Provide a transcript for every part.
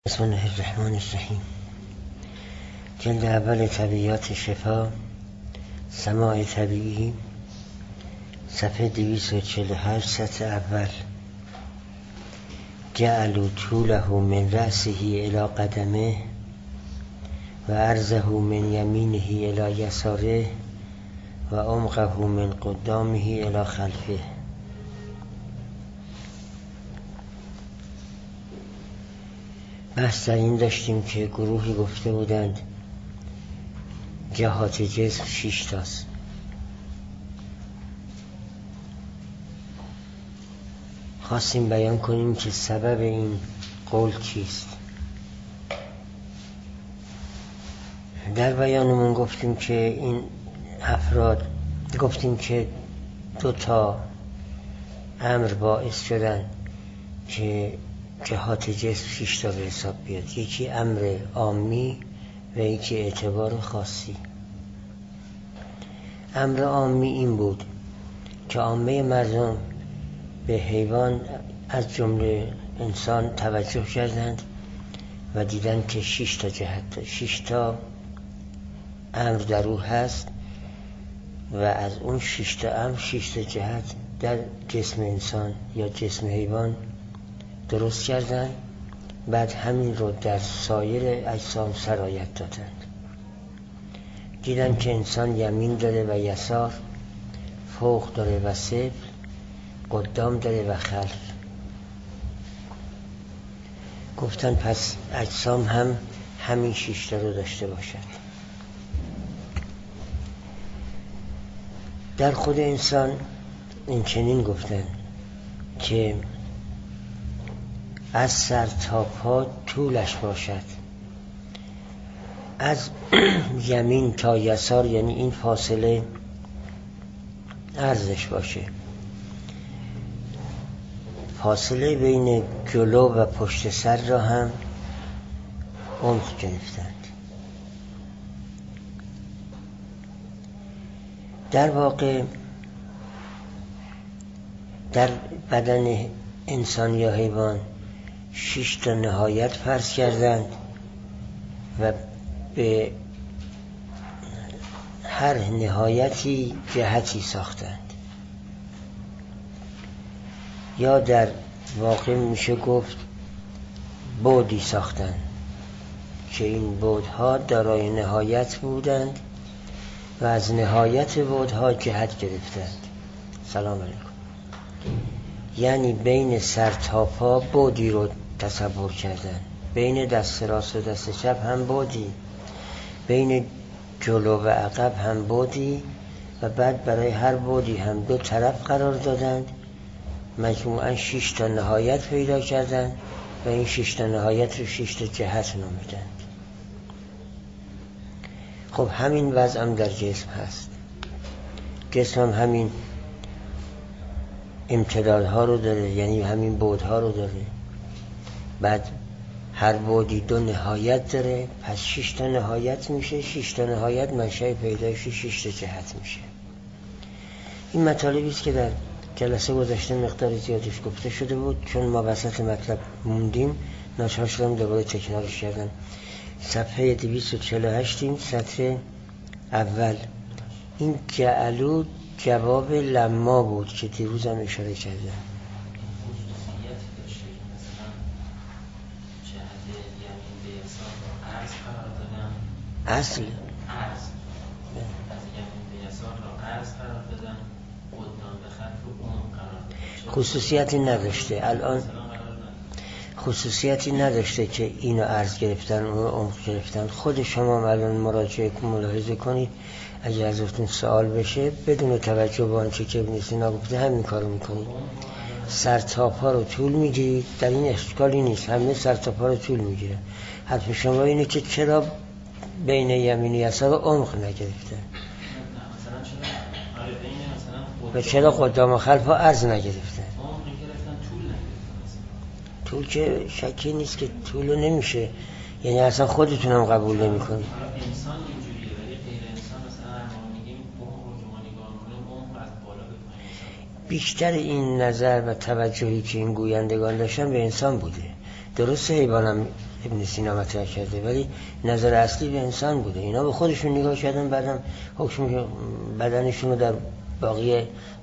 بسم الله الرحمن الرحیم. جلد اول طبیعیات شفا، سماع طبیعی، صفحه 248، سطر اول. جعلوا طوله من رأسه الى قدمه و عرضه من یمینه الى یساره و عمقه من قدامه الى خلفه. بحث در این داشتیم که گروهی گفته بودند جهات جسم 6 تاست. خواستیم بیان کنیم که سبب این قول چیست. در بیانمون گفتیم که این افراد گفتیم که 2 امر باعث شدن که جهات جسم 6 به حساب بیاد. یکی امر عامی و یکی اعتبار خاصی. امر عامی این بود که عامه مردم به حیوان از جمله انسان توجه کردند و دیدن که 6 جهت، 6 امر در او هست و از اون 6 امر 6 جهت در جسم انسان یا جسم حیوان درست کردن. بعد همین رو در سایر اجسام سرایت دادند. دیدن که انسان یمین داره و یسار، فوق داره و سفل، قدام داره و خلف. گفتن پس اجسام هم همین 6 رو داشته باشد. در خود انسان این چنین گفتن که از سر تا پا طولش باشد، از یمین تا یسار یعنی این فاصله عرضش باشه. فاصله بین جلو و پشت سر را هم عمق گرفتند. در واقع در بدن انسان یا حیوان 6 نهایت فرض کردند و به هر نهایتی جهتی ساختند. یا در واقع میشه گفت بعدی ساختند که این بعدها دارای نهایت بودند و از نهایت بعدها جهت گرفتند. سلام علیکم. یعنی بین سر تا پا بعدی رو تصور کردن، بین دست راست و دست چپ هم بعدی، بین جلو و عقب هم بعدی و بعد برای هر بعدی هم 2 طرف قرار دادند. مجموعاً 6 نهایت پیدا کردند و این 6 نهایت رو 6 جهت نامیدند. خب همین وضع هم در جسم هست. جسم هم همین امتدادها رو داره، یعنی همین بعدها رو داره. بعد هر بعدی 2 نهایت داره، پس 6 نهایت میشه. 6 نهایت منشأ پیدایش 6 جهت میشه. این مطالبی است که در جلسه گذشته مقدار زیادش گفته شده بود. چون ما وسط مطلب موندیم ناچار شدم دوباره تکرارش کردم. صفحه 248 سطر اول. این جعلو جواب لما بود که دیروز هم اشاره کردم. اصل خصوصیتی نداشته. الان خصوصیتی نداشته که اینو عرض گرفتن اونو عمق گرفتن. خود شما الان مراجعه ملاحظه کنید. اگر ازتون سوال بشه بدون توجه به آنچه که ابن سینا گفته همین کارو میکنید. سر تا پا رو طول میگیرید، در این اشکالی نیست، همه سر تا پا رو طول میگیره. حرف شما اینه که چرا بین یمین و یسار عمق نگرفته و چرا قدام و خلف عرض نگرفته. طول که شکی نیست که طول نمیشه، یعنی اصلا خودتونم قبول نمی کنید. بیشتر این نظر و توجهی که این گویندگان داشتن به انسان بوده. درست حیوانم ابن سینا مطرح کرده، ولی نظر اصلی به انسان بوده. اینا به خودشون نگاه کردن، بعدم حکم بدنشون رو در باقی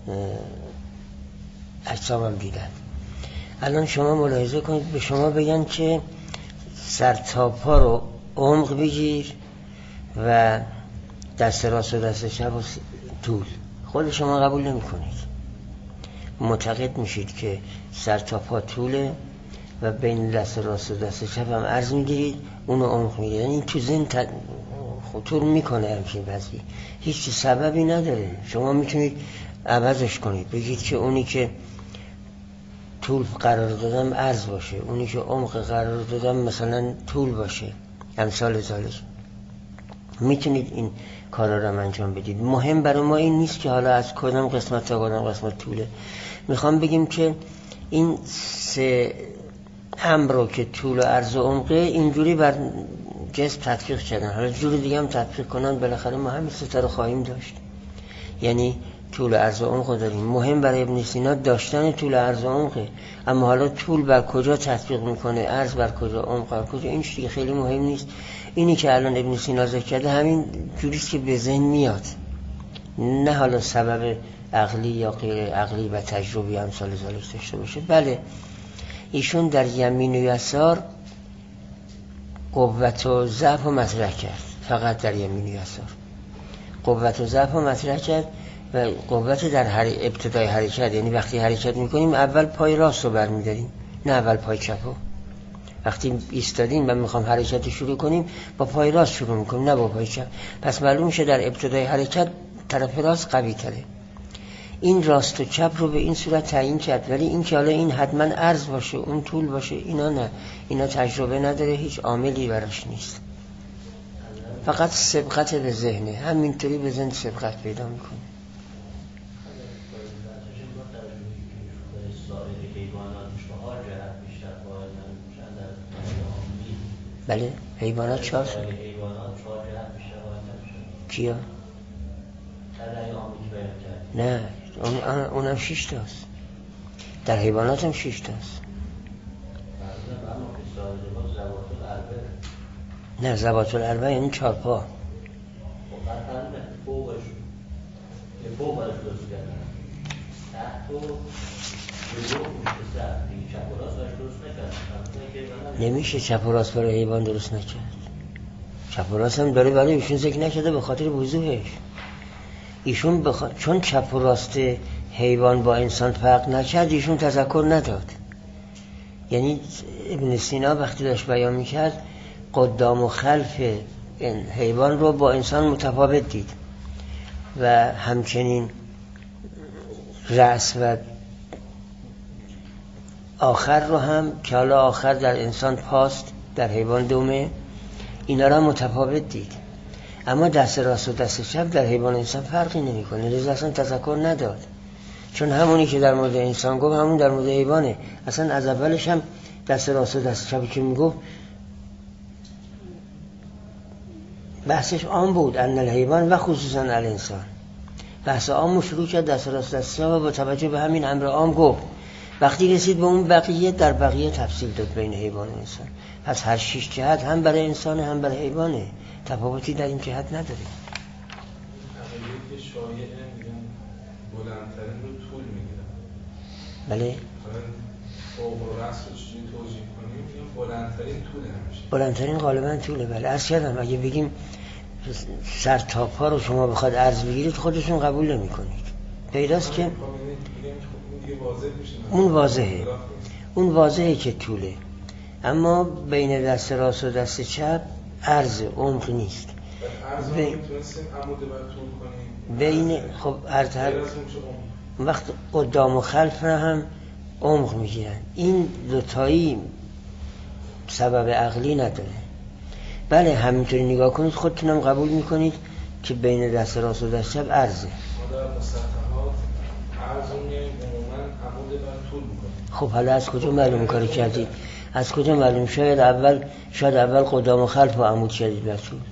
اجسام هم دیدن. الان شما ملاحظه کنید، به شما بگن که سر تا پا رو عمق بگیر و دست راست و دست چپ و طول، خود شما قبول نمی کنید، معتقد میشید که سر تا پا طوله و بین دست راست و دست چپ هم عرض میگیرید، اونو عمق میگیرید. این تو ذهن خطور میکنه همچین وضعی، هیچ سببی نداره. شما میتونید عوضش کنید، بگید که اونی که طول قرار دادم عرض باشه، اونی که عمق قرار دادم مثلا طول باشه، امثال ذالک. میتونید این کارا رو انجام بدید. مهم برای ما این نیست که حالا از کدام قسمت تا کدام قسمت طوله. میخوام بگیم که این سه امر رو که طول و عرض و عمقه اینجوری بر جسم تطبیق کردن، حالا جور دیگه هم تطبیق کنن، بالاخره ما همین سه تا رو خواهیم داشت. یعنی طول و عرض و عمق داریم. مهم برای ابن سینا داشتن طول و عرض و عمقه، اما حالا طول بر کجا تطبیق میکنه، عرض بر کجا، عمق بر کجا، این چیزی خیلی مهم نیست. اینی که الان ابن سینا ذکر کرده همین جوریست که به ذهن میاد، نه حالا سبب عقلی یا غیر عقلی و تجربی امثال ذالک داشته باشه. بله، ایشون در یمین و یسار قوت و ضعف رو مطرح کرد، فقط در یمین و یسار قوت و ضعف رو مطرح کرد. و قوت در ابتدای حرکت، یعنی وقتی حرکت میکنیم اول پای راست رو برمیداریم، نه اول پای چپ رو. وقتی ایستادیم و میخوام حرکت شروع کنیم با پای راست شروع میکنیم، نه با پای چپ. پس معلوم میشه در ابتدای حرکت طرف راست قوی تره. این راست و چپ رو به این صورت تعیین کرد. ولی این که حالا این حتما عرض باشه، اون طول باشه، اینا نه، اینا تجربه نداره، هیچ عاملی براش نیست، فقط سبقت به ذهنه. همینطوری به ذهن سبقت پیدا میکنه. بله، حیوانات چهار کیا؟ نه، اونم 6 تاست. در حیوانات هم 6 تاست. نه، ذوات الاربع یعنی 4 پا. نمیشه چپ و راست برای حیوان درست نکرد. چپ و راست هم داره، ولی ایشون ذکر نکرده به خاطر وضوحش. ایشون چون چپ و راست حیوان با انسان فرق نکرد، ایشون تذکر نداد. یعنی ابن سینا وقتی داشت بیان میکرد قدام و خلف حیوان رو با انسان متفاوت دید و همچنین رأس و آخر رو هم که حالا آخر در انسان پاست، در حیوان دومه، اینا رو متفاوت دید. اما دست راست و دست چپ در حیوان انسان فرقی نمی کنه، لذا اصلا تذکر نداد. چون همونی که در مورد انسان گفت همون در مورد حیوانه. اصلا از اولش هم دست راست و دست چپ که می گفت بحثش عام بود، ان الحیوان و خصوصا الانسان. بحث عام شروع کرد، دست راست دست چپ، و با توجه به همین امر عام گفت. وقتی رسید به اون بقیه، در بقیه تفصیل داد بین حیوان و انسان. پس هر 6 جهت هم برای انسان هم برای حیوانه، تفاوتی در این جهت نداره. تقریبی که شایعه میگن بلندترین رو طول میگیرن. بله، فوق و رأس رو چجوری توجیه کنیم؟ میگن بلندترین طوله همیشه. بلندترین غالبا طوله. بله، عرض کردم اگه بگیم سر تا پا رو شما بخواد عرض بگیرید، خودتون قبول نمی کنید. پیداست که اون واضحه که طوله، اما بین دست راست و دست چپ عرض عمق نیست. عرض رو میتونستیم عموده بر طول کنیم. بین خب عرض وقت قدام و خلف را هم عمق میگیرن. این دوتایی سبب عقلی نداره. بله، همینطوری نگاه کنید خودتونم قبول میکنید که بین دست راست و دست چپ عرضه. ما در مسطحات عرض رو میاییم عموما عموده بر طول میکنیم. خب حالا از کجا معلوم کاری کردید؟ از کجا معلوم؟ شاید اول قدام و خلف رو عمود کردید بر طول.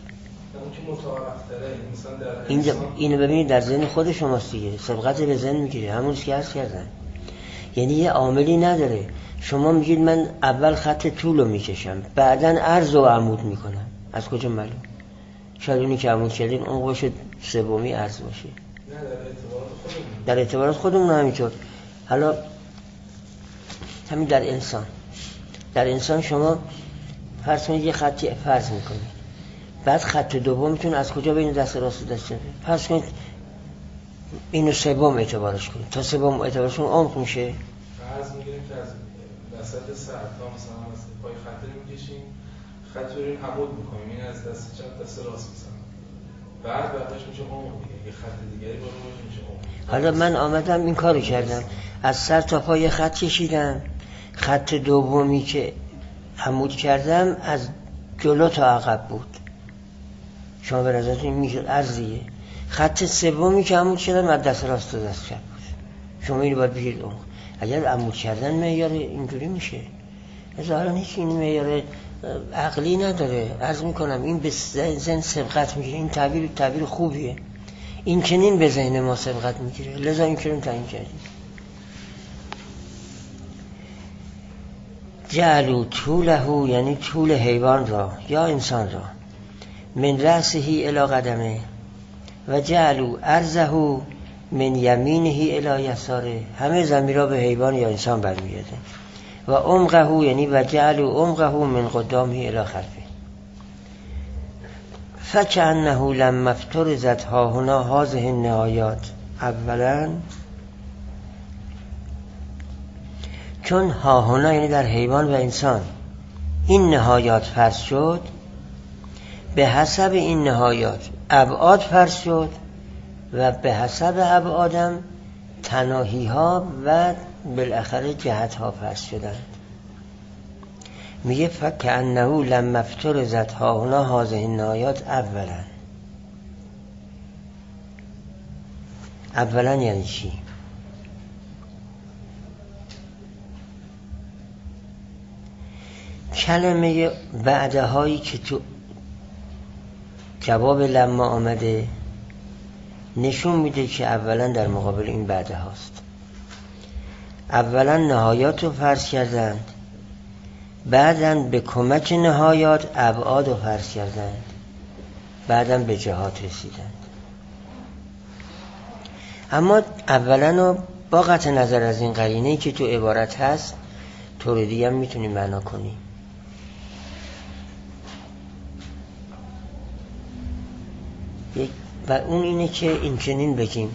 اینو ببینید در ذهن خود شماست دیگه، سبقت به ذهن میگیره، همونیست که عرض کردن. یعنی یه عاملی نداره. شما میگید من اول خط طول رو میکشم بعداً عرض و عمود میکنم، از کجا معلوم؟ شاید اونی که عمود کردین اون قوش سومی عرض باشه. نه در اعتبارات خودمون همینطور. حالا همین در انسان شما فرض کنید یه خطی فرض میکنید، بعد خط دومتون از کجا بین دست راست و دست چپ؟ فرض کنید اینو سوم اعتبارش کنید، تا سوم اعتبارشون عمق میشه. فرض میگیریم که از وسط سر تا مثلا از پای خط میکشیم، خط رو عمود میکنیم، این از دست چپ دست راست مثلا، بعدش میشه عمق دیگه، یه خط دیگری بالا میشه عمق. حالا من آمدم این کارو کردم، از سر تا پای خط کشیدم، خط دومی که عمود کردم از جلو تا عقب بود، شما به نظرتون میشه از دیگه. خط سومی که عمود کردم از دست راست تا دست چپ بود، شما اینو باید بگید اون. اگر عمود کردن معیار اینجوری میشه، ظاهرا هیچ این معیار عقلی نداره. عرض میکنم این به ذهن سبقت میگیره، این تعبیر خوبیه، این چنین به ذهن ما سبقت میگیره، لذا این کریم تعیین کردیم. جعلوا طوله یعنی طول حیوان را یا انسان را من رأسه الی قدمه و جعلوا عرضه من یمینه الی یساره، همه ضمیرها به حیوان یا انسان برمیگرده. و عمقه یعنی و جعلوا عمقه من قدامه الی خلفه فکأنه لما افترضت هاهنا هذه النهایات. اولا چون هاهنا یعنی در حیوان و انسان این نهایات فرض شد، به حسب این نهایات ابعاد فرض شد و به حسب ابعادم تناهی ها و بالاخره جهت ها فرض شدند. میگه فکأنه لما افترضت هاهنا هذه النهایات. اولا یعنی چی؟ کلمه بعدهایی که تو جواب لما آمده نشون میده که اولا در مقابل این بعده هاست. اولا نهایات رو فرض کردند، بعداً به کمک نهایات ابعاد رو فرض کردند، بعداً به جهات رسیدند. اما اولا رو با قطع نظر از این قرینه‌ای که تو عبارت هست طور دیگه هم میتونیم معنا کنیم. و اون اینه که این چنین بگیم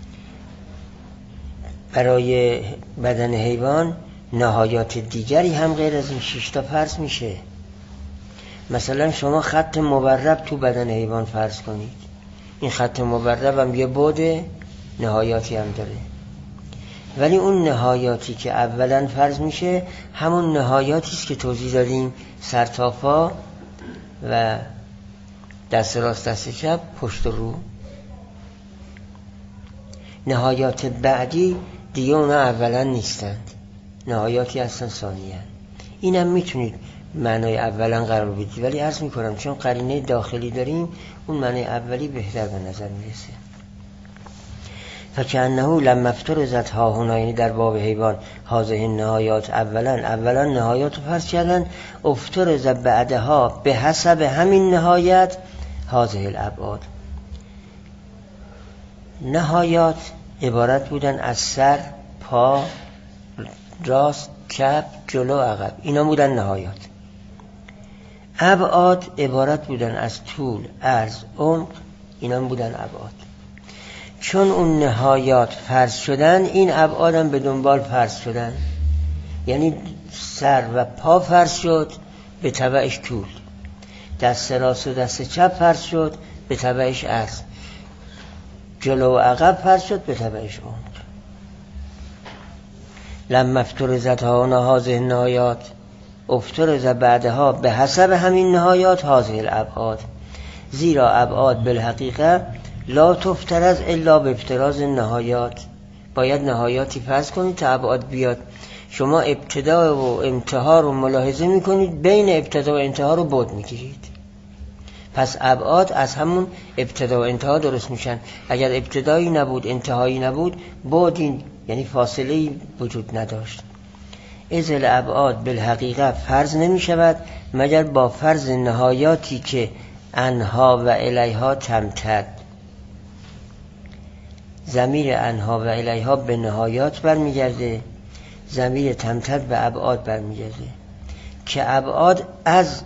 برای بدن حیوان نهایات دیگری هم غیر از این 6 تا فرض میشه. مثلا شما خط مبرب تو بدن حیوان فرض کنید، این خط مبرب هم یه بعد نهایاتی هم داره، ولی اون نهایاتی که اولا فرض میشه همون نهایاتی است که توضیح دادیم، سر تا پا و دست راست دست چپ پشت و رو. نهایات بعدی دیگه اونا اولا نیستند، نهایاتی هستن ثانیاً. اینم میتونید معنای اولا قرار بدید، ولی عرض میکنم چون قرینه داخلی داریم اون معنای اولی بهتر به نظر میرسه. فکأنه لما افترضت هاهنا یعنی در باب حیوان هذه النهایات. اولا نهایات رو فرض کردن، افترض بعدها به حسب همین نهایت هذه الابعاد. نهایات عبارت بودن از سر، پا، راست، چپ، جلو، عقب، اینا بودن نهایات. ابعاد عبارت بودن از طول، عرض، عمق، اینا بودن ابعاد. چون اون نهایات فرض شدن این ابعادم به دنبال فرض شدن، یعنی سر و پا فرض شد به تبعش طول، دست راست و دست چپ فرض شد به تبعش عرض، جلو و عقب فرض شد به تبعش عمق. لما افترضت هاهنا هذه النهایات افترض بعدها به حسب همین نهایات هذه الابعاد. زیرا ابعاد بالحقیقه لا تفترض الا به افتراض النهایات. باید نهایاتی فرض کنید تا ابعاد بیاد. شما ابتدا و انتها رو ملاحظه میکنید، بین ابتدا و انتها رو بعد میگیرید، پس ابعاد از همون ابتدا و انتها درست میشن. اگر ابتدایی نبود انتهایی نبود، بعدی یعنی فاصله وجود نداشت. اذ الابعاد بالحقیقه فرض نمی شود مگر با فرض نهایاتی که انها و الیها تمتد. ضمیر انها و الیها به نهایات برمیگرده، ضمیر تمتد به ابعاد برمیگرده که ابعاد از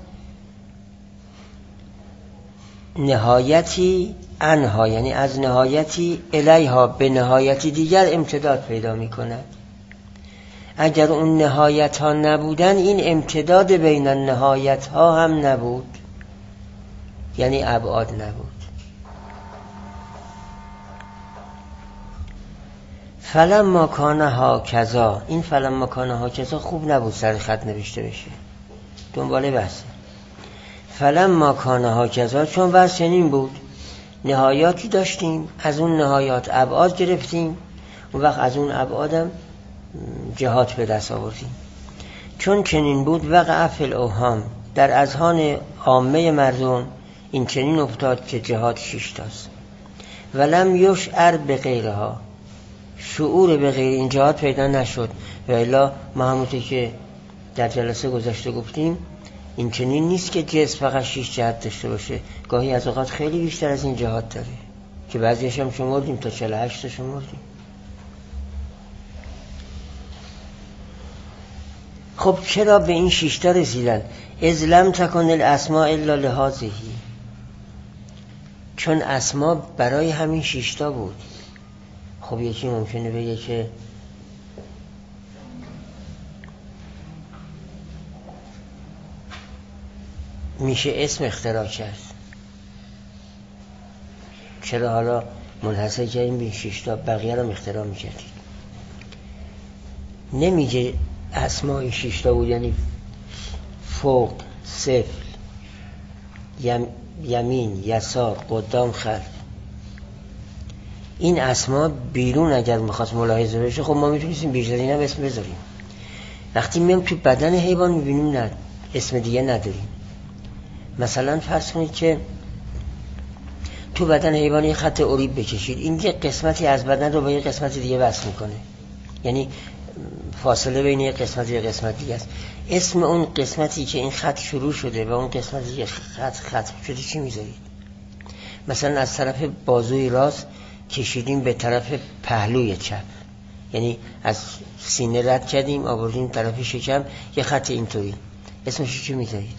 نهایتی انها، یعنی از نهایتی الیها به نهایتی دیگر امتداد پیدا می کند. اگر اون نهایت ها نبودن این امتداد بین النهایت ها هم نبود، یعنی ابعاد نبود. فلما کان هاکذا، این فلما کان هاکذا خوب نبود سر خط نوشته بشه، دنباله بحثه. فلما کان هاکذا، چون وضع چنین بود، نهایاتی داشتیم، از اون نهایات ابعاد گرفتیم، اون وقت از اون ابعادم جهات به دست آوردیم. چون چنین بود وقع فی الاوهام، در اذهان عامه مردم این چنین افتاد که جهات 6 تاست. ولم یشعر به غیرها، شعور به غیر این جهات پیدا نشد. و الا ما همونطور که در جلسه گذشته گفتیم این چنین نیست که جسم فقط 6 جهت داشته باشه، گاهی از اوقات خیلی بیشتر از این جهات داره که بعضیش هم شمردیم تا 48 تا شمردیم. خب چرا به این 6 تا رسیدن؟ اذ لم تکن الاسماء الا لهذه، چون اسما برای همین 6 تا بود. خب یکی ممکنه بگه که میشه اسم اختراع کرد، چرا حالا منحصر کردیم به 6 تا، بقیه رو اختراع میکردید؟ نمیگه اسماء 6 تا بود، یعنی فوق، سفل، یمین، یسار، قدام، خلف. این اسما بیرون اگر میخواست ملاحظه بشه خب ما میتونستیم بیشتر این هم اسم بذاریم. وقتی میام تو بدن حیوان میبینیم نه، اسم دیگه نداریم. مثلا فرض کنید که تو بدن حیوان یه خط اوریب بکشید، این یه قسمتی از بدن رو با یه قسمت دیگه وصل میکنه، یعنی فاصله بین یه قسمت و یه قسمت دیگه است. اسم اون قسمتی که این خط شروع شده و اون قسمتی که خط ختم شده چی میذارید؟ مثلا از طرف بازوی راست کشیدیم به طرف پهلوی چپ، یعنی از سینه رد کردیم آوردیم طرف شکم، یه خط اینطوری، اسمش چی میذارید؟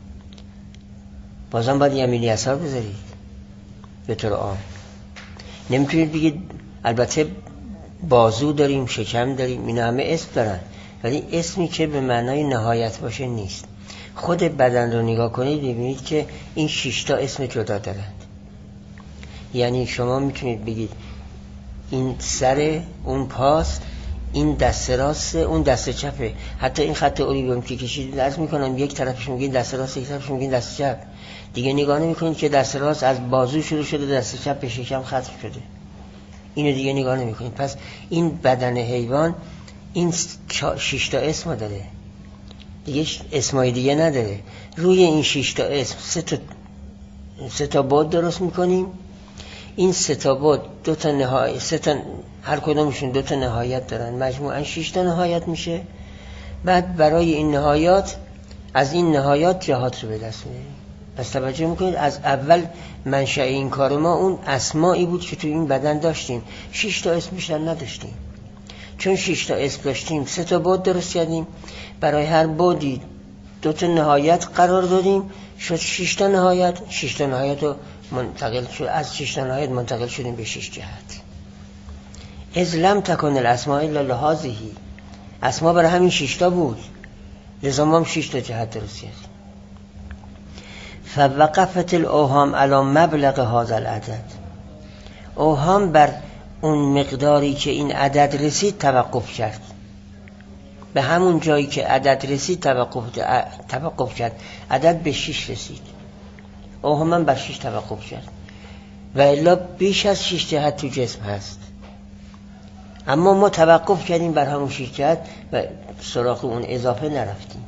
بازم باید یمینی یسار بذارید به طور عام. نمیتونید بگید، البته بازو داریم، شکم داریم، اینا همه اسم دارن، ولی اسمی که به معنای نهایت باشه نیست. خود بدن رو نگاه کنید ببینید که این 6 تا اسم جدا دارند. یعنی شما میتونید بگید این سر، اون پاست، این دست راست، اون دست چپه. حتی این خط اوریبم که کشیدید عرض میکنم یک طرفش میگین دست راست، یک طرفش میگین دست چپ. دیگه نگاه نمیکنید که دست راست از بازو شروع شده دست چپ به شکم ختم شده، اینو دیگه نگاه نمیکنید. پس این بدن حیوان این 6 تا اسم داره، دیگه اسمای دیگه نداره. روی این 6 تا اسم 3 تا بعد درست میکنیم. این 3 تا بعد 2 تا نهایت، 3 تا هر کدومشون 2 تا نهایت دارن، مجموعاً 6 تا نهایت میشه. بعد برای این نهایات از این نهایات جهات رو به دست میاریم. پس توجه میکنید از اول منشأ این کار ما اون اسمایی بود که تو این بدن داشتیم، 6 تا اسم بیشتر نداشتیم. چون 6 تا اسم داشتیم 3 تا بعد درست کردیم، برای هر بعدی 2 تا نهایت قرار دادیم، شد 6 تا نهایت. 6 تا نهایت رو منتقل شد، از 6 تا نهایت منتقل شدیم به 6 جهت. اذ لم تکن الاسماء الا لهذه، اسما برای همین 6 تا بود، لذا ما هم 6 تا جهت درست کردیم. فوقفت الاوهام علی مبلغ هذا العدد، اوهام بر اون مقداری که این عدد رسید توقف کرد، به همون جایی که عدد رسید توقف کرد. عدد به 6 رسید، اوهام بر 6 توقف کرد، و الا بیش از 6 جهت تو جسم هست، اما ما توقف کردیم بر همون 6 جهت و سراغ اون اضافه نرفتیم.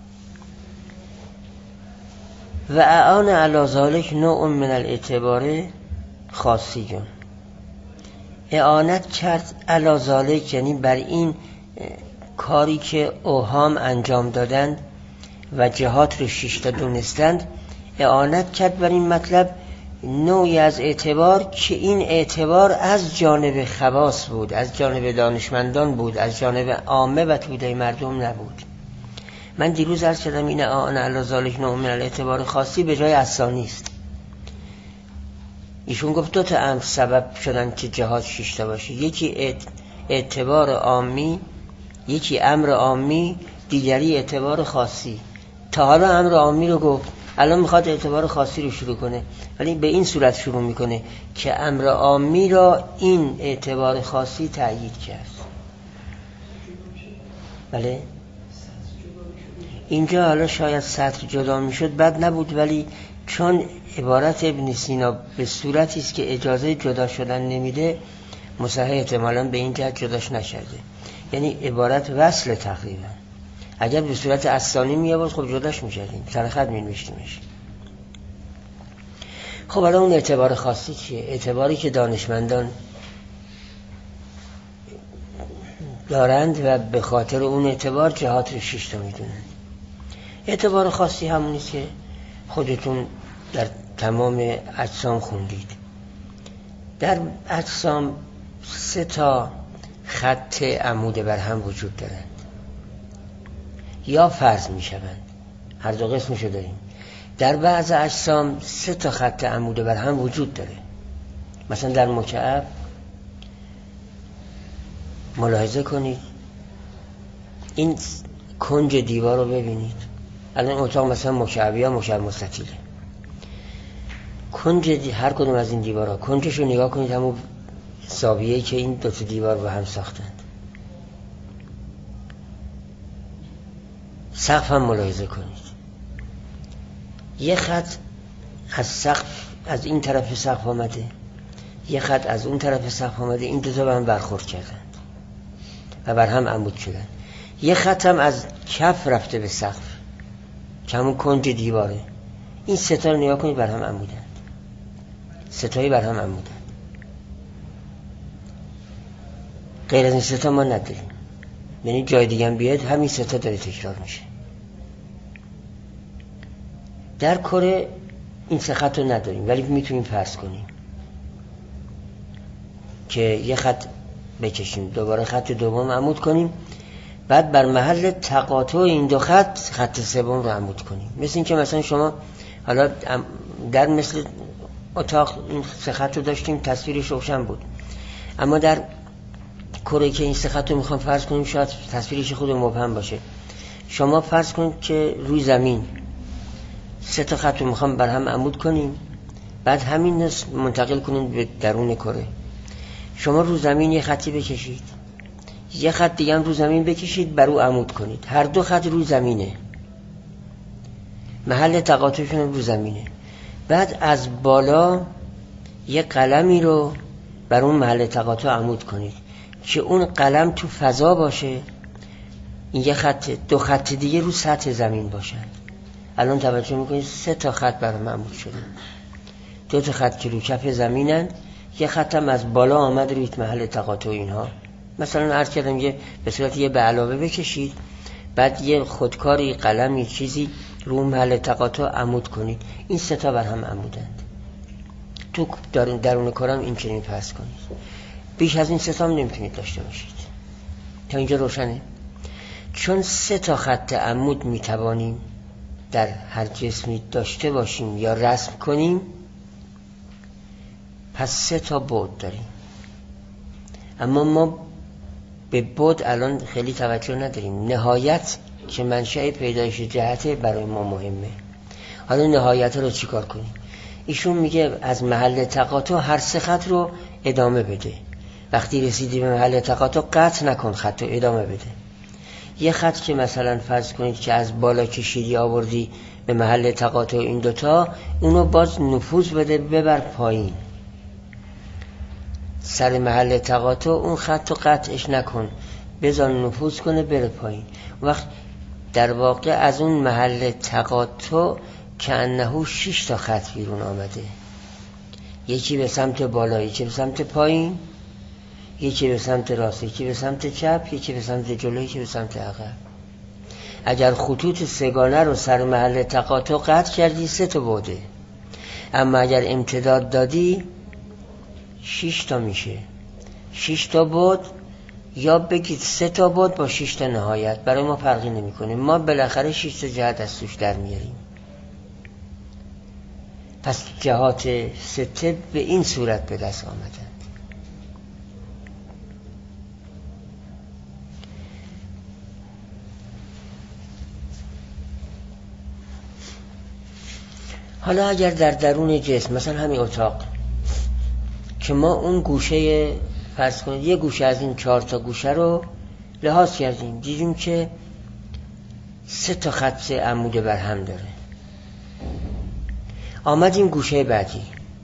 و اعان علی ذلک نوع من الاعتبار خاصی جون، اعانت کرد علی ذالک، یعنی بر این کاری که اوهام انجام دادند و جهات رو 6 تا دونستند، اعانت کرد بر این مطلب نوعی از اعتبار که این اعتبار از جانب خواص بود، از جانب دانشمندان بود، از جانب عامه و توده مردم نبود. من دیروز عرض کردم این اعانه علی ذالک نوع من الاعتبار خاصی به جای الثانی است. ایشون گفت 2 تا امر سبب شدن که جهات 6 تا باشه، یکی اعتبار عامی، یکی امر عامی، دیگری اعتبار خاصی. تا حالا امر عامی رو گفت، الان میخواد اعتبار خاصی رو شروع کنه، ولی به این صورت شروع میکنه که امر عامی را این اعتبار خاصی تأیید کرد. بله اینجا حالا شاید سطر جدا میشد بد نبود، ولی چون عبارت ابن سینا به صورتی است که اجازه جدا شدن نمیده، مصحح احتمالاً به این جهت جداش نشده، یعنی عبارت وصل تقریبا. اگر به صورت الثانی میاد خب جداش میشدیم، سر خط مینوشتیمش. خب الان اون اعتبار خاصی چیه؟ اعتباری که دانشمندان دارند و به خاطر اون اعتبار جهات رو 6 تا میدونند. اعتبار خاصی همونیست که خودتون در تمام اجسام خوندید. در اجسام 3 تا خط عمود بر هم وجود دارند یا فرض می شوند، هر دو قسمشو داریم. در بعض اجسام 3 تا خط عمود بر هم وجود داره. مثلا در مکعب ملاحظه کنید، این کنج دیوار رو ببینید. الان اتاق مثلا مکعبی یا مکعب مستطیله، کنج هر کدوم از این دیوارها کنجش رو نگاه کنید، همون زاویه‌ای که این 2 تا دیوار با هم ساختند. سقف هم ملاحظه کنید، یه خط از سقف از این طرف سقف آمده، یه خط از اون طرف سقف آمده، این 2 تا به هم برخورد کردند و بر هم عمود شدند. یه خط هم از کف رفته به سقف که همون کنج دیواره. این 3 تا رو نگاه کنید، بر هم عمودند، 3 تایی بر هم عمودند. غیر از این 3 تا ما نداریم، یعنی جای دیگه هم بیاد همین 3 تا داره تکرار میشه. در کره این 3 خط رو نداریم، ولی میتونیم فرض کنیم که یه خط بکشیم، دوباره خط دوم عمود کنیم، بعد بر محل تقاطع این 2 خط سوم رو عمود کنیم. مثل این که مثلا شما حالا در مثل اتاق این 3 خط رو داشتیم، تصویرش روشن بود، اما در کره که این 3 خط رو میخوام فرض کنیم شاید تصویرش خود مبهم باشه. شما فرض کنید که روی زمین 3 تا خط رو میخوام بر هم عمود کنیم، بعد همین منتقل کنیم به درون کره. شما رو زمین یه خطی بکشید، یه خط دیگه هم رو زمین بکشید، بر او عمود کنید. هر 2 خط رو زمینه، محل تقاطعشون رو زمینه. بعد از بالا یه قلمی رو بر اون محل تقاطع عمود کنید که اون قلم تو فضا باشه، این یه خط، 2 خط دیگه رو سطح زمین باشن. الان توجه میکنید 3 تا خط بر هم عمود شده، 2 تا خط که رو کف زمینن، یه خط هم از بالا آمد روی محل تقاطع اینها. مثلا عرض کردم یه به صورت یه به علاوه بکشید، بعد یه خودکاری قلمی چیزی رو محل تقاطع عمود کنید، این 3 تا بر هم عمودند. تو درون کارم این چنین فرض کنید. بیش از این 3 تا هم نمیتونید داشته باشید. تا اینجا روشنه؟ چون 3 تا خط عمود میتوانیم در هر جسمی داشته باشیم یا رسم کنیم، پس 3 تا بعد داریم. اما ما به بعد الان خیلی توجه نداریم. نهایت که منشأ پیدایش جهته برای ما مهمه. حالا نهایت رو چیکار کنیم؟ ایشون میگه از محل تقاطع هر 3 خط رو ادامه بده. وقتی رسیدی به محل تقاطع قطع نکن، خط رو ادامه بده. یه خط که مثلا فرض کنید که از بالا کشیدی آوردی به محل تقاطع این 2 تا، اونو باز نفوذ بده ببر پایین، سر محل تقاطع اون خط رو قطعش نکن، بذار نفوذ کنه بره پایین. وقت در واقع از اون محل تقاطع که انهو 6 تا خط بیرون آمده، یکی به سمت بالا، یکی به سمت پایین، یکی به سمت راست، یکی به سمت چپ، یکی به سمت جلو، یکی به سمت عقب. اگر خطوط سگانه رو سر محل تقاطع قطع کردی 3 تا بوده، اما اگر امتداد دادی 6 تا میشه. 6 تا بود یا بگید 3 تا بود با 6 تا نهایت، برای ما فرقی نمیکنه. ما بالاخره 6 تا جهت از توش در میاریم. پس جهات 6 به این صورت به دست آمدند. حالا اگر در درون جسم، مثلا همین اتاق که ما اون گوشه، فرض کنید یه گوشه از این 4 تا گوشه رو لحاظ کردیم، دیدیم که 3 تا خط عمود بر هم داره. آمدیم گوشه بعدی.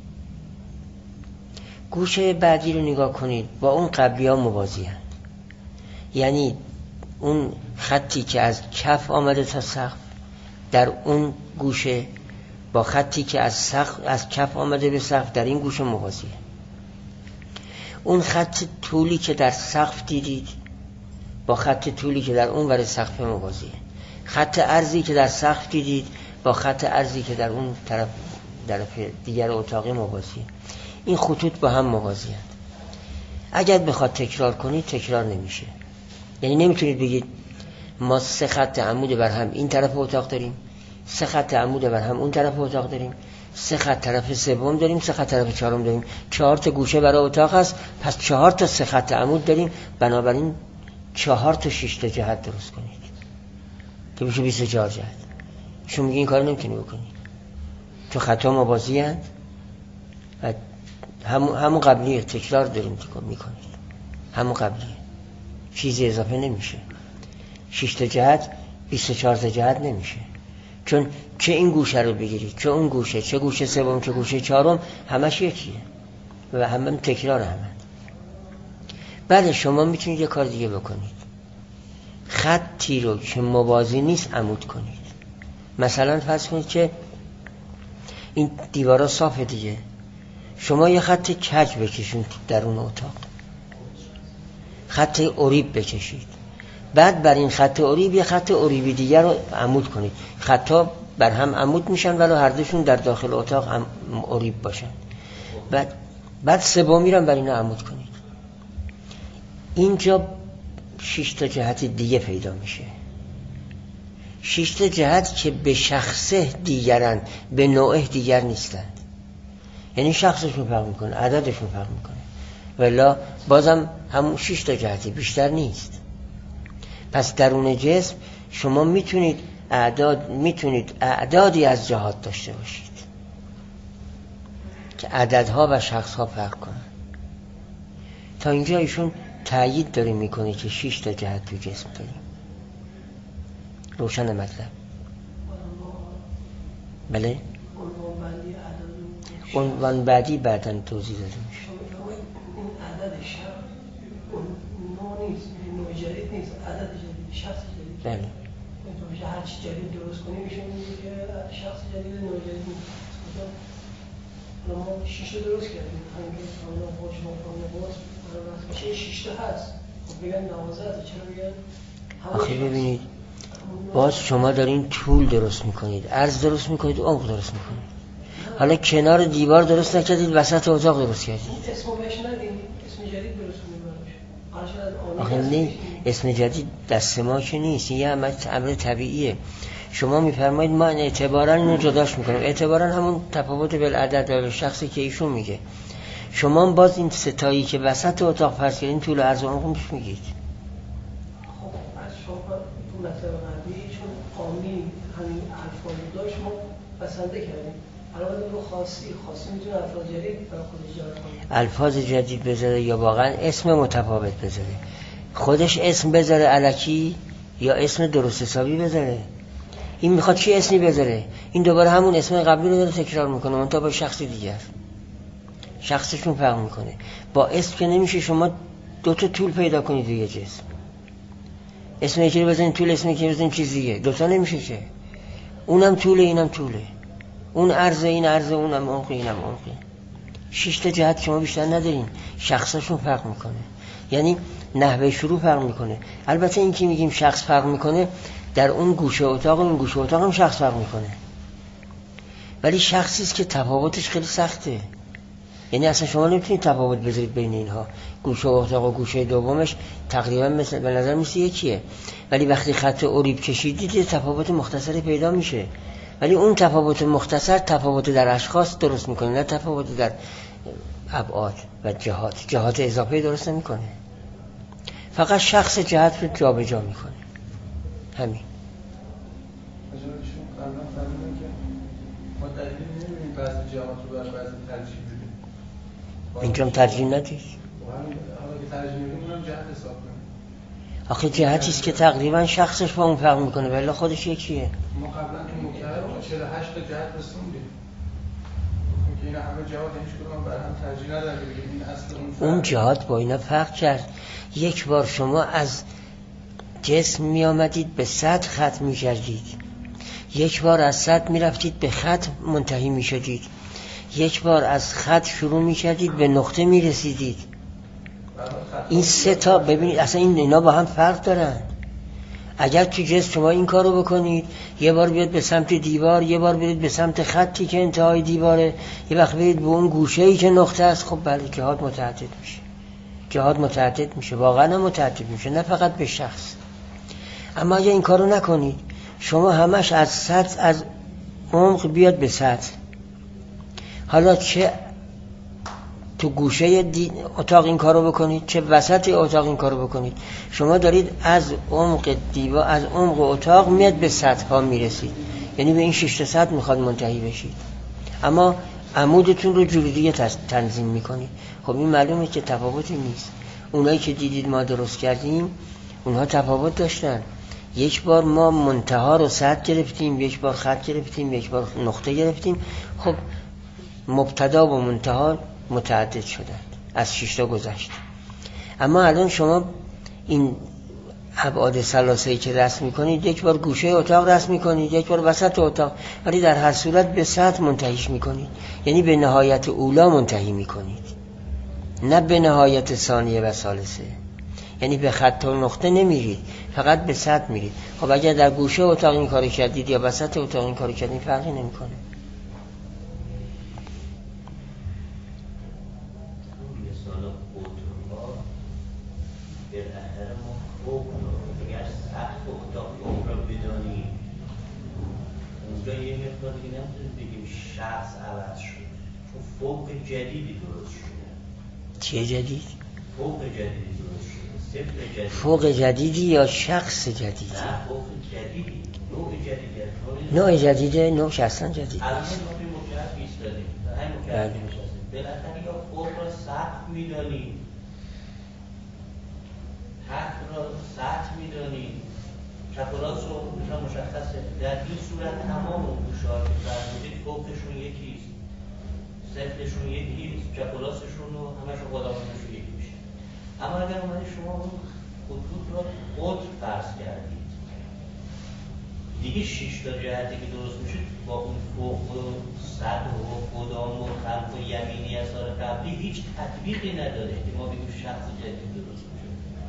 گوشه بعدی رو نگاه کنید، با اون قبلی ها موازی هست. یعنی اون خطی که از کف آمده تا سقف در اون گوشه با خطی که از کف آمده به سقف در این گوشه موازیه. اون خط طولی که در سقف دیدید با خط طولی که در اون ور سقف موازیه. خط عرضی که در سقف دیدید با خط عرضی که در اون طرف دیگر اتاقی موازیه. این خطوط با هم موازیه. اگر بخواد تکرار کنید تکرار نمیشه. یعنی نمیتونید بگید ما 3 خط عمود بر هم این طرف اتاق داریم، 3 خط عمود بر هم اون طرف اتاق داریم، 3 خط طرف سوم داریم، 3 خط طرف چهارم داریم. 4 تا گوشه برای اتاق هست، پس 4 تا 3 خط عمود داریم، بنابراین 4 تا 6 تا جهت درست کنید که بشه 24 جهت. شما میگین این کار نمیتونی بکنید تو خطا موازی هست و همون قبلیه، تکرار داریم میکنید، همون قبلیه، چیزی اضافه نمیشه. 6 تا جهت 24 تا جهت نمیشه، چون چه این گوشه رو بگیرید چه اون گوشه، چه گوشه سوم چه گوشه چهارم، همش یکیه و همه تکرار همه. بعد شما میتونید یه کار دیگه بکنید، خطی رو که موازی نیست عمود کنید. مثلا فرض کنید که این دیوارا صافه دیگه، شما یه خط کج بکشید در اون اتاق، خط اوریب بکشید، بعد بر این خط اوریب یه خط اوریبی دیگر رو عمود کنید. خطا بر هم عمود میشن ولی هر دوشون در داخل اتاق هم اوریب باشن. بعد سومی رو بر اینا عمود کنید. اینجا 6 تا جهت دیگه پیدا میشه. 6 تا جهت که به شخصه دیگرن، به نوعه دیگر نیستن. یعنی شخصشون فرق میکنه، عددشون فرق میکنه، ولی بازم همون 6 تا جهتی، بیشتر نیست. پس درون جسم شما میتونید اعدادی از جهات داشته باشید که عددها و شخصها فرق کنن. تا اینجا ایشون تأیید داره میکنه که 6 تا جهت تو جسم داریم. روشن مطلب؟ بله؟ عنوان بعدی بعداً توضیح داده میشه. این عددش اون نوع نیست، نوع جدید نیست، عدد جدید، شخص جدید. بله. میشه هر چی جدید درست کنیم میشه میگه که شخص جدید نوع جدید نیست. ما 6 تا درست کردیم، همین که حالا باش مفهوم باز میشه 6 تا هست. خب بگن 12 تا چرا بگن؟ آخه ببینید باز شما دارین طول درست میکنید، عرض درست میکنید، عمق درست میکنید. حالا کنار دیوار درست نکردید، وسط اتاق درست کردید. اسمو بهش ندیم، اسم جدید درست کنیم. آخه نه، اسم جدید دست ما که نیست، یه امر طبیعیه. شما میفرمایید ما اعتباراً اینو جداش میکنیم، اعتباراً همون تفاوت بالعدد و به شخصی که ایشون میگه. شما باز این ستایی که وسط اتاق فرض کردین طول و عرض و عمق میگید. خب از شما تو مطلب قبلی چون قامی همین الفاظ داشت ما بسنده کردیم. الان رو خاصی میتونه الفاظ جدید برای خودش ایجاد کنه. الفاظ جدید بذاره یا واقعا اسم متفاوت بذاره؟ خودش اسم بذاره الکی یا اسم درست حسابی بذاره؟ این میخواد چی اسمی بذاره؟ این دوباره همون اسم قبلی رو داره تکرار میکنه، اون تا با شخصی دیگر، شخصشون فرق میکنه. با اسم که نمیشه شما 2 تا طول پیدا کنید توی جسم. اسم یکی رو بزنید طول، اسم یکی رو بزنید چیز دیگه، 2 تا نمیشه که. اونم طوله اینم طوله، اون عرضه این عرضه، اونم عمق اینم عمقه. 6 تا جهت شما بیشتر ندارین، شخصشون فرق میکنه. یعنی نحوه شروع فرق میکنه. البته این که میگیم شخص فرق میکنه، در اون گوشه اتاق و این گوشه اتاق هم شخص فرق میکنه، ولی شخصی است که تفاوتش خیلی سخته. یعنی اصلا شما نمیتونید تفاوت بذارید بین اینها. گوشه اتاق و گوشه دومش تقریبا مثل به نظر مثل یکیه، ولی وقتی خط اوریب کشیدید تفاوت مختصری پیدا میشه. ولی اون تفاوت مختصر تفاوت در اشخاص درست میکنه، نه تفاوت در ابعاد و جهات اضافه درست نمیکنه. فقط شخص جهت رو جابجا میکنه. همین. ما دلیلی نمی‌بینیم بعضی جهات رو بر بعضی ترجیح بدیم. اینجا هم ترجیح ندید. حالا که ترجیح میدیم اونم جهت حساب کنیم. آخه جهتی است که تقریبا شخصش با اون فرق میکنه، ولی خودش یکیه. ما قبلا تو مکتب 48 تا جهت رسوندیم. اینکه اینا همه جهات هیچ کدوم بر هم ترجیح نداره، بگیم این اصل اون جهات با اینا فرق کرد. یک بار شما از جسم می آمدید به سطح خط می کردید، یک بار از سطح می رفتید به خط منتهی می شدید، یک بار از خط شروع می کردید به نقطه می رسیدید. این سه تا ببینید اصلا اینا با هم فرق دارن. اگر تو جسم شما این کارو بکنید، یه بار بیاد به سمت دیوار، یه بار برید به سمت خطی که انتهای دیواره، یه وقت برید به اون گوشه‌ای که نقطه است، خب بله جهات متعدد میشه. جهات متعدد میشه، واقعا متعدد میشه، نه فقط به شخص. اما اگه این کارو نکنید، شما همش از سطح، از عمق بیاد به سطح، حالا چه تو گوشه اتاق این کارو بکنید، چه وسط اتاق این کارو بکنید، شما دارید از عمق دیوار، از عمق اتاق میاد به سطح ها میرسید، یعنی به این 6 تا سطح میخواد منتهی بشید، اما عمودتون رو جوری دیگه تنظیم میکنید. خب این معلومه که تفاوتی نیست. اونایی که دیدید ما درست کردیم اونها تفاوت داشتن. یک بار ما منتها رو سطح گرفتیم، یک بار خط گرفتیم، یک بار نقطه گرفتیم. خب مبتدا و منتها متعدد شدند، از 6 تا گذشت. اما الان شما این ابعاد ثلاثه‌ای که رسم می‌کنید، یک بار گوشه اتاق رسم می‌کنید، یک بار وسط اتاق، ولی در هر صورت به سطح منتهیش می‌کنید، یعنی به نهایت اولا منتهی می‌کنید، نه به نهایت ثانیه و ثالثه. یعنی به خط و نقطه نمیرید، فقط به سطح میرید. خب اگر در گوشه اتاق این کارو کردید یا وسط اتاق این کارو کردید فرقی نمی‌کنه. شخص عوض شد، چون فوق جدیدی درست شده. چیه جدید؟ فوق جدیدی درست شده، صفر جدیدی. فوق جدیدی یا شخص جدید؟ نه، فوق جدیدی، نوع جدیدی. نوع جدیده، نوعش اصلا جدید. الان ما توی مکرف ایستادیم، در همین مکرف نشستیم. بالاخره یا فوق را سطح میدانیم، تحت را سطح میدانیم، چپ و راست رو مشخصه. در این صورت تمام اون گوشه‌ها که فرمودید فوقشون یکیست، صفرشون یکیست، چپ و راستشون رو همشون قدامتشون یکی میشه. اما اگر اومدید شما اون خطوط را قطر فرض کردید، دیگه 6 تا جهتی که درست میشه با اون فوق و سطح و قدام و خلف و یمینی اثار قبلی هیچ تطبیقی نداره که ما بگیم شخص جدید درست میشه.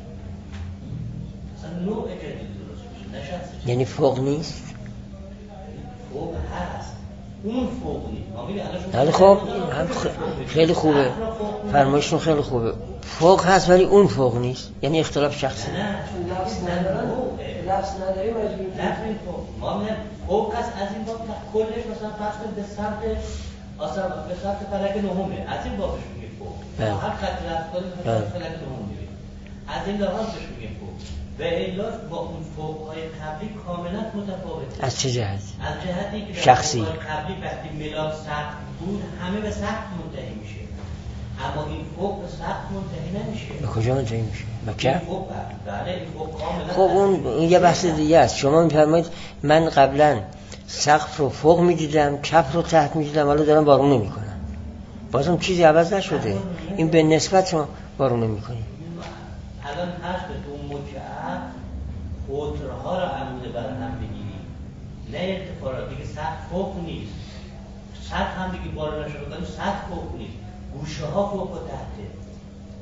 اصلا نوع جدید درست میشه، نه شخص جدید. یعنی فوق نیست؟ فوق هست، اون فوق نیست. حالا خب خیلی خوبه، فرمایشتون خیلی خوبه. فوق هست ولی اون فوق نیست، یعنی اختلاف شخصی. نه لفظ ندارن، لفظ نداریم مجبوریم. نفرین فوق ما میگم فوق هست از این باب که کلش مثلا فرض کنید به سمت آسمان، به سمت فلک نهمه، از این بابش میگه فوق. هر خط رفت کنید به سمت فلک نهم میره، از این لحاظ بهش میگه فوق. و الا با اون فوق‌های قبلی کاملا متفاوته. از چه جهت؟ از جهتی که شخصی قبلی وقتی میلاد سطح بود همه به سطح منتهی میشه، اما این فوق به سطح منتهی نمیشه. به کجا منتهی میشه؟ مکه؟ بله این فوق کاملا. خب اون یه بحث دیگه است. شما میفرمایید من قبلا سقف رو فوق میدیدم، چپ رو تحت میدیدم، حالا دارم بارون نمیکنم. بازم چیزی عوض نشده. این به نسبت شما بارون نمیکنید. الان هست به اون مکعب قطرها رو عموده بر هم بگیریم، نه ارتفاعات. دیگه سطح فوق نیست، سطح هم دیگه بالا نشده کنیم، سطح فوق نیست، گوشه ها فوق و تحته.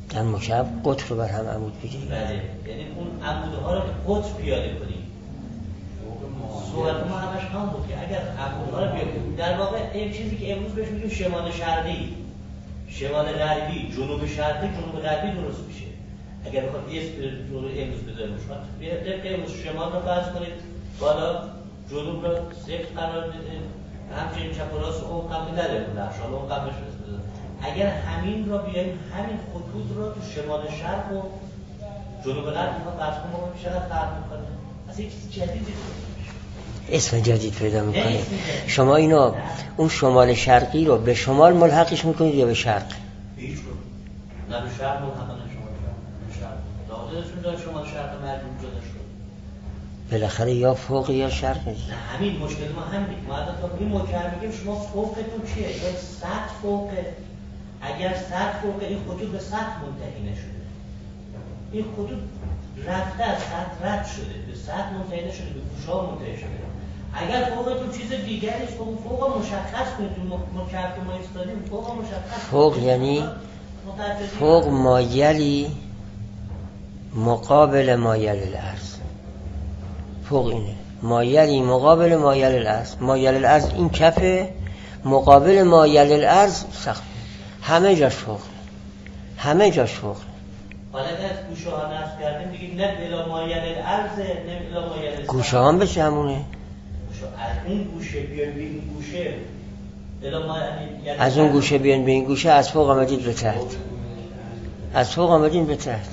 در مکعب قطر رو بر هم عمود بگیریم. بله، یعنی اون عمودها رو به قطر پیاده کنیم. صحبت ما همش هم بود که اگر عمودها رو پیاده کنیم، در واقع این چیزی که امروز بهش میگیم شمال شرقی، شمال غربی، جنوب شرقی، جنوب غربی درست میشه. اگر بخواد اسم رو امروز بذاریم، شما امروز شمال رو فرض کنید بالا، جنوب رو صفر قرار بده، همچنین چپ و راست اون قبل نداره نقشال اون قبلش بذاریم. اگر همین را بیاییم، همین خطوط را تو شمال شرق و جنوب غرب ما فرض کنیم، ما چقدر فرق میکنه؟ از یک چیز جدیدی اسم جدید پیدا میکنه. شما اینو اون شمال شرقی رو به شمال ملحقش میکنید یا به شرق؟ هیچ رو نه به شرق ملحق نه شرق داخلشون داره شمال شرق مردم جدا شد. بالاخره یا فوق یا شرق. نه همین مشکل ما همین. ما الان تا این مکرر میگیم شما فوقتون چیه؟ یا سطح فوقه. اگر سطح فوقه این خطوط به سطح منتهی نشده. این خطوط رفته از سطح رد شده، به سطح منتهی نشده، به گوشه‌ها منتهی شده. اگر فوقتون چیز دیگری است، فوق مشخص کنید. مکرر که ما استادیم فوق مشخص. فوق یعنی فوق مایلی مقابل مایل الارض. فوق اینه، مایلی مقابل مایل الارض. مایل الارض این کفه، مقابل مایل الارض سقف. همه جاش فوق، همه جاش فوق. حالا از گوشه ها نصب کردیم دیگه، نه الی مایل الارض، نه الی مایل الارض. گوشه هم بشه همونه. از اون گوشه بیان به این گوشه، از اون گوشه بیان به این گوشه، از فوق آمدید به تحت، از فوق آمدید به تحت.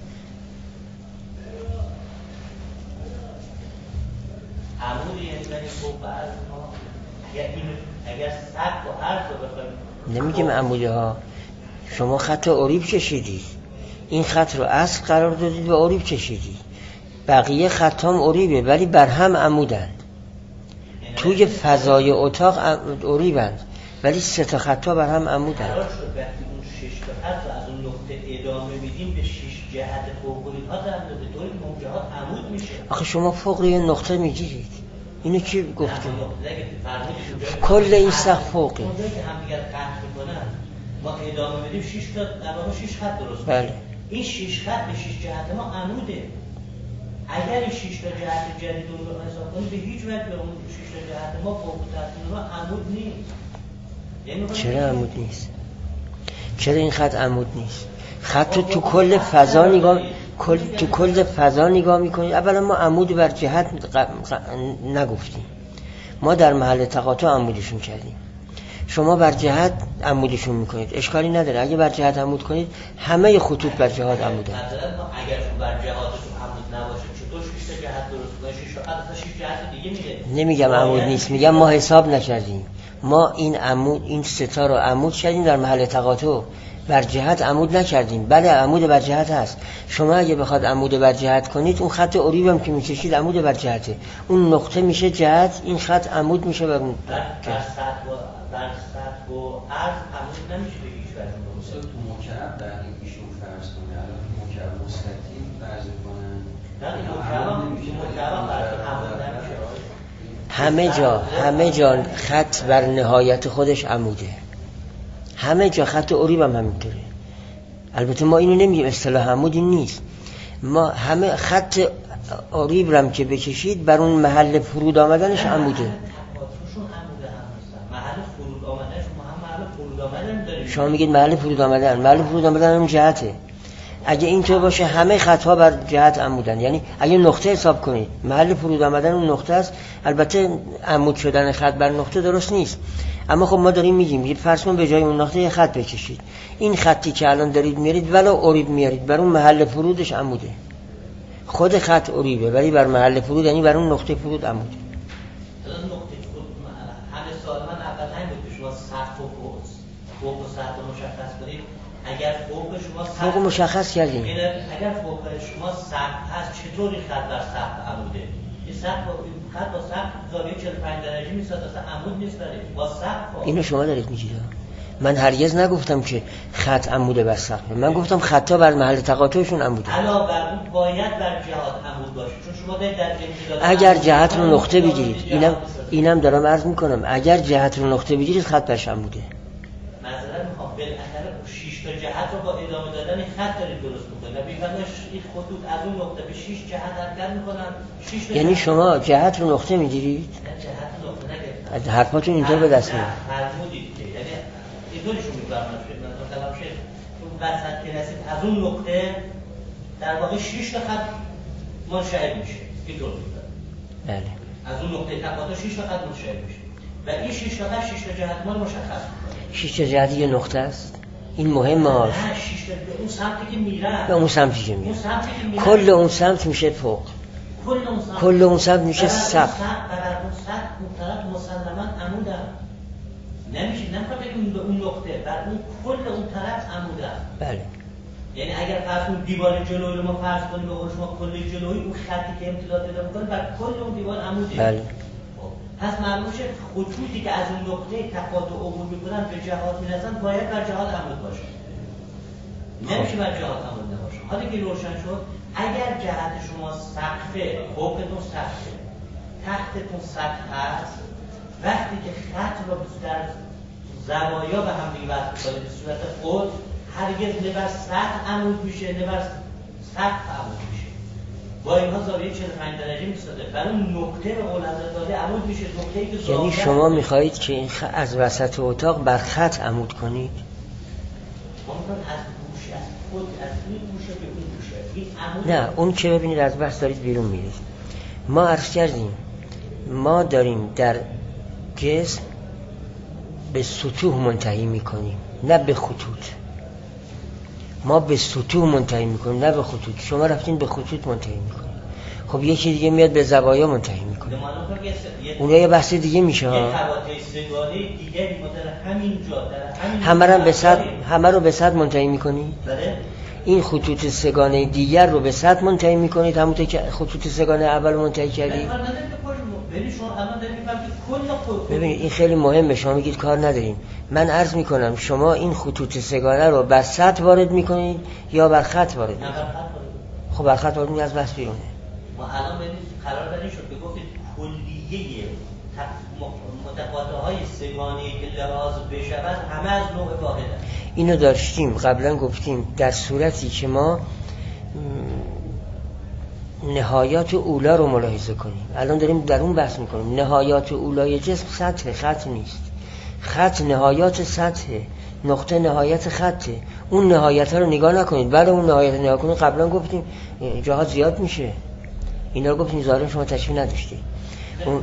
عمودی یعنی فوق و عرض ما. اگر سقف و عرض رو بخوایم، نمیگیم عموده ها. شما خط اریب کشیدید، این خط رو اصل قرار دادید و اریب کشیدید. بقیه خط هم اریبه ولی بر هم عمودند. توی فضای اتاق اریبند ولی سه تا خطا بر هم عمودند. قرار شد وقتی اون 6 تا خط رو از اون نقطه ادامه میدیم به 6 جهت فوق‌العاده ها در به طور موجهات عمود میشه. آخه شما فوق یه نقطه میگیرید. اینو کی گفته؟ کل این سقف فوقه. اونجایی که هم دیگر قطع میکنن ما ادامه بدیم 6 تا در واقع 6 خط درست میشه. بله. این 6 خط به 6 جهت ما عموده. اگر این 6 تا جهت جدید رو حساب کنید به هیچ وجه به اون 6 تا جهت ما فوق العاده عمود نیست. یعنی چرا عمود نیست؟ چرا این خط عمود نیست؟ خط رو تو کل فضا نگاه تو کل فضا نگاه میکنید. اولا ما عمود بر جهت نگفتیم، ما در محل تقاطع عمودشون کردیم. شما بر جهت عمودشون میکنید، اشکالی نداره. اگه بر جهت عمود کنید همه خطوط بر جهت عمودن. مثلا اگر بر جهاتشون عمود نباشه چطور 6 تا جهت درست کنید؟ 6 جهت دیگه میره. نمیگم عمود نیست، میگم ما حساب نکردیم. ما این عمود، این ستا رو عمود کردیم در محل تقاطع، بر جهت عمود نکردیم. بله عمود بر جهت هست. شما اگه بخواد عمود بر جهت کنید، اون خط اریب هم که میکشید عمود بر جهته، اون نقطه میشه جهت، این خط عمود میشه بر اون بر سطح و عرض عمود نمیشه به هیچ وجه. مثلا تو مکعب در این ایشون فرض کنه، الان مکعب مستطیل فرض کنن، همه جا خط بر نهایت خودش عموده. همه جا خط اریب هم همینطوره. البته ما اینو نمیگیم، اصطلاح عمود این نیست. ما همه خط اریب هم که بکشید بر اون محل فرود آمدنش عموده. شما میگید محل فرود آمدن، محل فرود آمدن اون جهته. اگه اینطور باشه همه خطها بر جهت عمودن. یعنی اگه نقطه حساب کنید، محل فرود آمدن اون نقطه است. البته عمود شدن خط بر نقطه درست نیست، اما خب ما داریم میگیم فرض کن به جای اون نقطه یه خط بکشید. این خطی که الان دارید میارید ولو اریب میارید، بر اون محل فرودش عموده. خود خط اریبه ولی بر محل فرود، یعنی بر اون نقطه فرود عموده. همه سوال من اول همین بود که شما سقف و فوق و سطح مشخص کنید. اگر فوق شما فوق مشخص کردیم، اگر فوق شما سقف هست چطوری خط در سقف عموده؟ این سقف خط با سقف زاویه 45 درجه میسازه، اصلا عمود نیست داره با سقف. اینو شما دارید میگید. من هرگز نگفتم که خط عموده بر سقف، من گفتم خطا بر محل تقاطعشون عموده. علاوه بر اون باید بر جهات عمود باشه، چون شما در اگر جهت رو نقطه بگیرید، اینم دارم عرض میکنم، اگر جهت رو نقطه بگیرید خط برش عموده. مثلا میخوام بالاخره 6 تا جهت رو با ادامه دادن دادن خط دارید درست میکنید و بی‌فرمایش این خطوط از اون نقطه به 6 جهت حرکت میکنن. 6 یعنی شما جهت رو نقطه میگیرید؟ نه جهت رو نقطه نگرفتم. از حرفاتون اینطور به دست میاد. فرمودید که یعنی اینطوریشون میفرمایید مثلا شد اون وسط که رسید از اون نقطه در واقع 6 تا خط منشعب میشه. اینطور میفرمایید. بله. از اون نقطه تقاطع 6 تا خط منشعب میشه. و این 6 تا خط 6 تا جهت ما مشخص میکنه. 6 تا جهت یه نقطه است. این مهمه ها. نه 6 تا به اون سمتی که میرن. به اون سمتی که میرن. کل اون سمت میشه فوق. کل اون سمت میشه سقف. برای اون سقف اون طرف مسلماً عمودن. نمیشه نمیخواد بگیم به اون نقطه، بر اون کل اون طرف عمودن. بله. یعنی اگر فرض کنیم دیوار جلویی رو ما فرض کنیم به قول شما کل جلویی اون خطی که امتداد پیدا می‌کنه بر کل اون دیوار عموده. بله. پس معلوم میشه خطوطی که از اون نقطه تقاطع عبور می‌کنن به جهات میرسن باید بر جهات عمود باشه. نمیشه بر جهات عمود نباشه. حالا که روشن شد اگر جهت شما سقفه، فوقتون سقفه، تحتتون سقف هست، وقتی که خط رو در زوایا به هم دیگه وصل کنید به صورت خود هرگز نه بر سقف عمود میشه نه بر سقف عمود میشه. با اینها زاویه 45 درجه میسازه. بر اون نقطه به قول حضرت داده عمود میشه، نقطه‌ای که یعنی شما میخواهید که این از وسط اتاق بر خط عمود کنید؟ ما میخوایم از گوشه از خود از این گوشه به اون گوشه این عمود. نه اون که ببینید از بحث دارید بیرون میرید. ما عرض کردیم ما داریم در جسم به سطوح منتهی میکنیم نه به خطوط. ما به سطوح منتهی میکنیم نه به خطوط. شما رفتین به خطوط منتهی میکنیم. خب یکی دیگه میاد به زوایا منتهی میکنه. اون یه بحث دیگه میشه ها. یه قواطع سه‌گانه دیگری ما در همین جا در همین همه رو به صد منتهی میکنید. بله. این خطوط سه‌گانه دیگر رو به صد منتهی میکنید همونطور که خطوط سه‌گانه اول منتهی کردید. ببینید این خیلی مهمه. شما میگید کار نداریم. من عرض میکنم شما این خطوط سه‌گانه رو بر سطح وارد میکنید یا بر خط وارد میکنید؟ خب بر خط وارد میکنید از بحث بیرونه. ما الان قرار داریم شد که گفتید کلیه متقاطع‌های سه‌گانه‌ای که لحاظ بشود همه از نوع واحد است. اینو داشتیم قبلا گفتیم در صورتی که ما نهایات اولا رو ملاحظه کنیم. الان داریم در اون بحث میکنیم. نهایات اولای جسم سطح خط نیست. خط نهایات سطح، نقطه نهایت خطه. اون نهایت ها رو نگاه نکنید. بعد اون نهایت نگاه کنید قبلا گفتیم جاها زیاد میشه. اینا رو گفتیم ظاهرا شما تشریح نداشتید. اون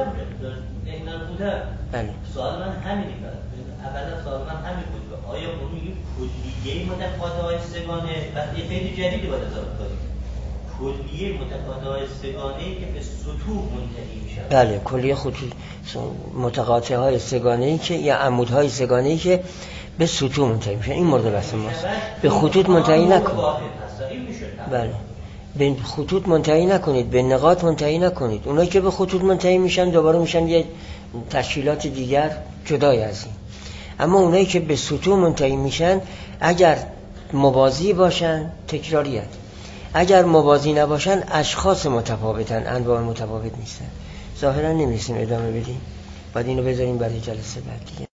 بله. سوال من همینه. اولا سوال من همین بود. آیا ما میگیم کلیه متقاطع‌های سه‌گانه و یه خیلی جدیدی باید اضافه کنیم. کلیه متقاطع‌های سه‌گانه‌ای که به سطوح منتهی میشن. بله کلیه خطوط متقاطع‌های سه‌گانه‌ای که یا عمودهای سه‌گانه‌ای که به سطوح منتهی میشن. این مورد بحث ماست. به خطوط منتهی نکنید. بله. به خطوط منتهی نکنید، به نقاط منتهی نکنید. اونایی که به خطوط منتهی میشن دوباره میشن یه تشکیلات دیگر جدای از این. اما اونایی که به سطوح منتهی میشن اگر موازی باشن تکراریت، اگر موازی نباشن اشخاص متفاوتن، انواع متفاوت نیستن. ظاهرا نمی‌رسیم ادامه بدیم. بعد اینو بذاریم برای جلسه بعد دیگه.